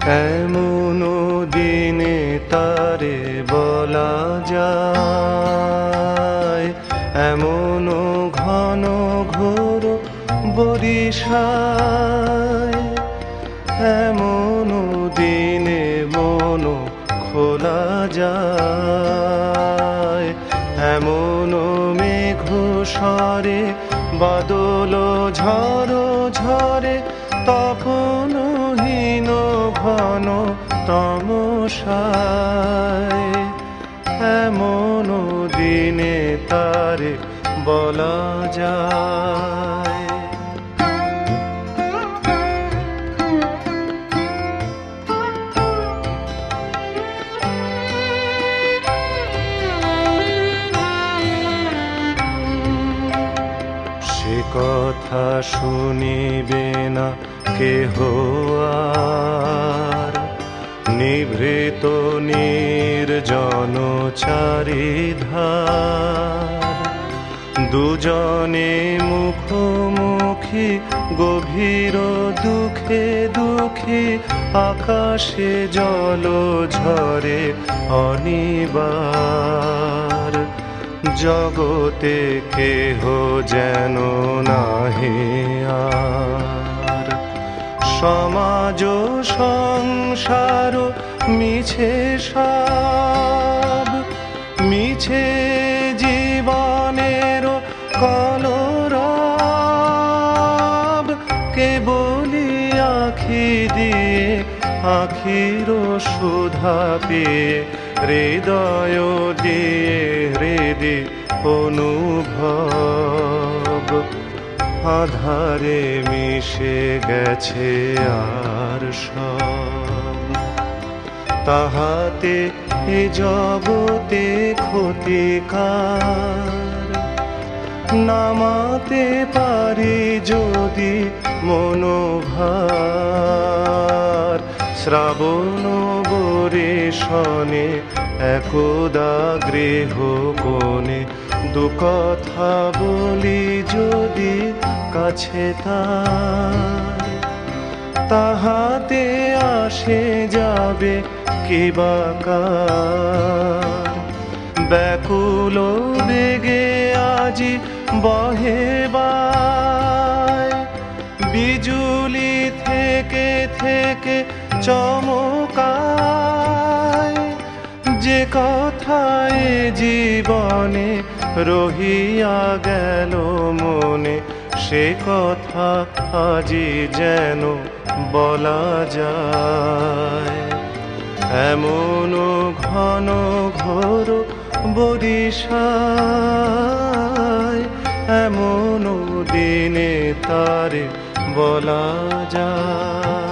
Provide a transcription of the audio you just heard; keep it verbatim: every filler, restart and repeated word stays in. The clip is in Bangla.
এমন দিনে তারে বলা যায়, এমন ঘন ঘোর বরিশায়, এমন দিনে মন খোলা যায়, এমন মেঘ সরে বাদল ঝড় ঝরে, তপনহীন ঘন তমসায়, এমন দিনে তারে বলা যায়। সে কথা শুনিবে না কেহ আর, নিভৃত নির্জন চারিধার, দুজনে মুখোমুখি গভীর দুঃখে দুঃখী, আকাশে জল ঝরে অনিবার, জগতে কেহ যেন নাহি আর, সমাজ সংসার মিছে সব, মিছে জীবনের কলরব, কেবলি আখি দিয়ে আখির সুধা পেয়ে, হৃদয় দিয়ে হৃদি অনুভব, আধারে মিশে গেছে আর সব, তাহাতে এ জগতে ক্ষতিকার, নামাতে পারি যদি মনোভার, শ্রাবণ বরিশনে একদা গৃহ কোণে, দু কথা বলি যদি কাছে তার, তাহাতে আসে যাবে কিবা কার, ব্যাকুল বেগে আজি বহে বায়, বিজুলি থেকে থেকে চমকায়, যে কথায় জীবনে রহিয়া গেল মনে, সে কথা আজি যেন বলা যায়, এমন ঘন ঘোর বরিশায়, এমন দিনে তারে বলা যায়।